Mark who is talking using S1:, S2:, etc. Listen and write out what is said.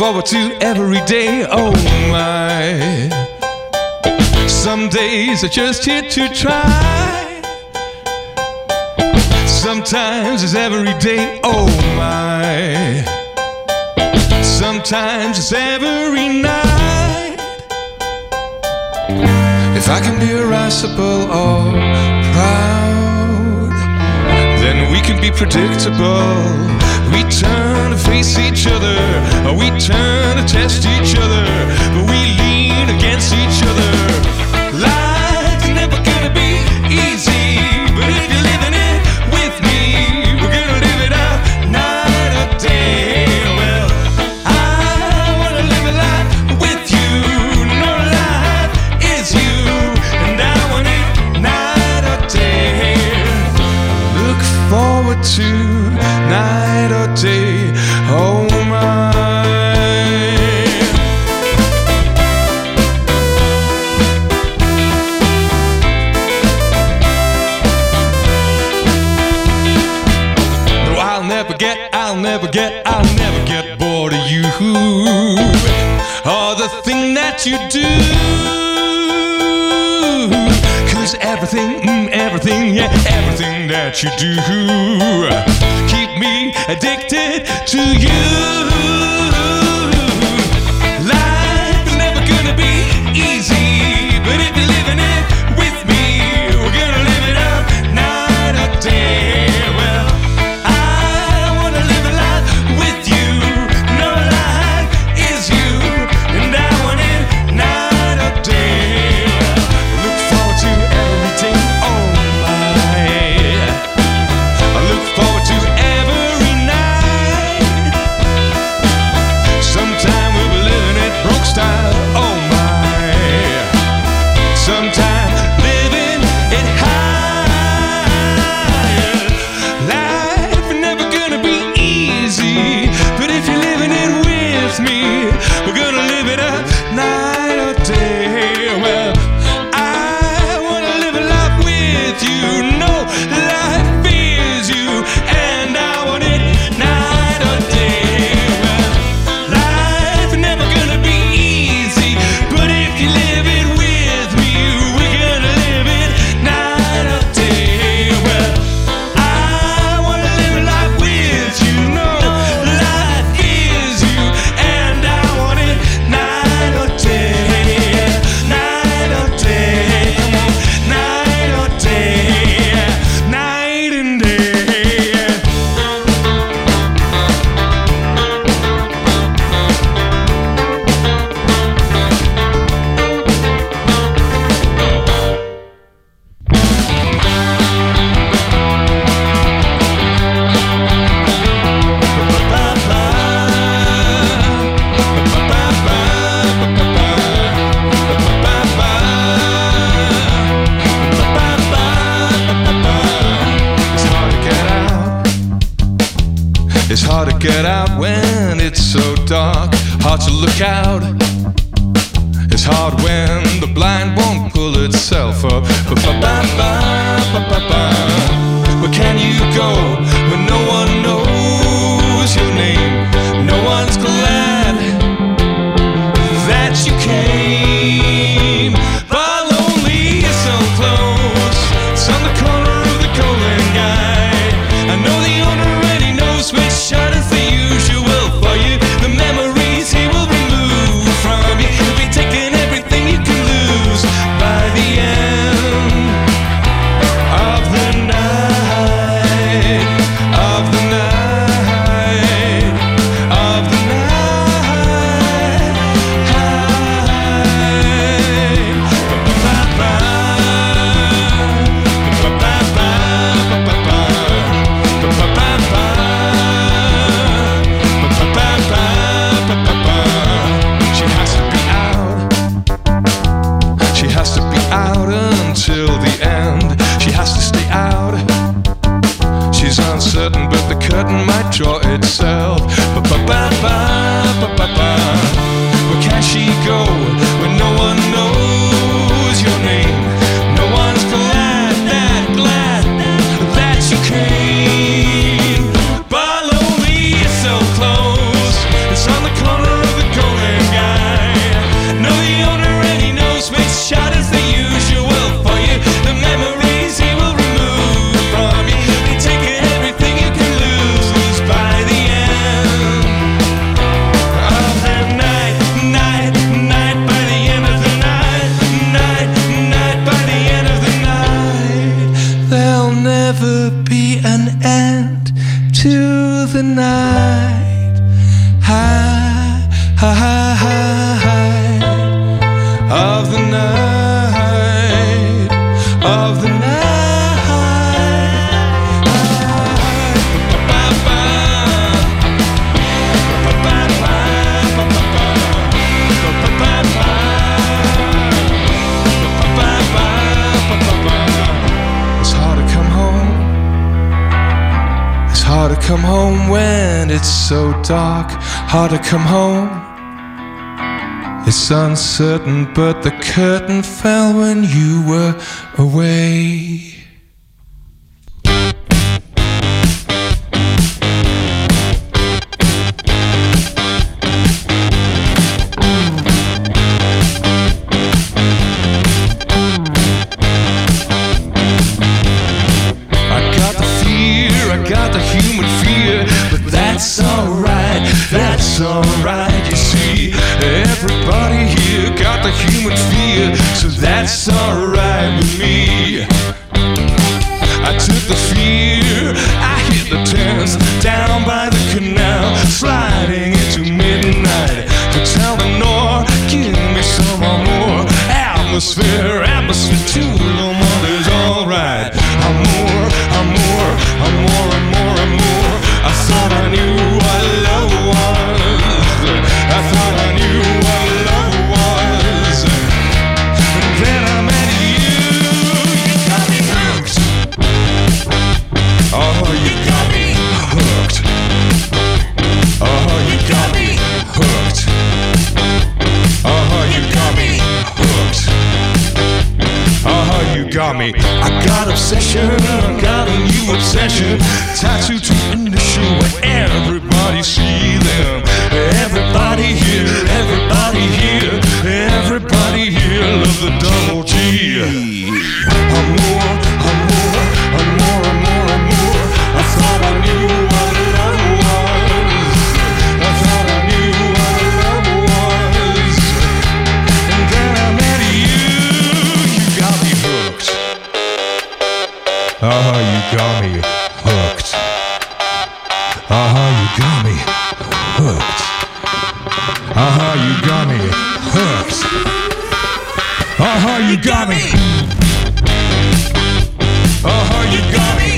S1: forward to every day. Oh my. Some days are just here to try. Sometimes it's every day. Oh my. Sometimes it's every night. If I can be irascible or proud, then we can be predictable. We turn to face each other, or we turn to test each other, but we lean against each other. Life's never gonna be easy, but if you're living it with me, we're gonna live it out night or day. Well, I wanna live a life with you. No life is you, and I want it night or day. Look forward to night or day. Oh my. I'll never get bored of you or the thing that you do. 'Cause everything, yeah, everything that you do keep me addicted to you. Life is never gonna be easy, but if you're living it with me, we're gonna live it up night or day. Well, it's hard to get out when it's so dark, hard to look out. It's hard when the blind won't pull itself up. Where can you go when no one knows your name? No one's glad that you came. But lonely is so close, it's on the corner of the Golden Guide. I know the owner already knows which shot is the usual for you. The memories he will remove from you. He'll be taking everything you can lose by the end of the night, of the night, of the night. She has to be out until the end. She has to stay out. She's uncertain, but the curtain might draw itself. Where can she go when no one knows your name? No one's glad that you came. But lonely is so close, it's on the corner of the come home when it's so dark. Hard to come home. It's uncertain, but the curtain fell when you were away.
S2: That's alright, you see. Everybody here got the human fear, so that's alright with me. I took the fear, I hit the tents down by the canal, sliding into midnight to tell the north, give me some more atmosphere too. No more is alright. I'm more. I thought I knew what love was. I thought I knew what love was. And then I met you. You got me hooked. Oh, you got me hooked. Oh, you got me hooked. Oh, you got me hooked. Oh, you got me. I got obsession. I got a new obsession. Tattooed to initial where everybody see them. Everybody here love the double G. I'm more. I thought I knew what love was. I thought I knew what love was. And then I met you. You got me hooked. Oh, you got me hooked. You got me hooked. You got me hooked. You got me. You got me.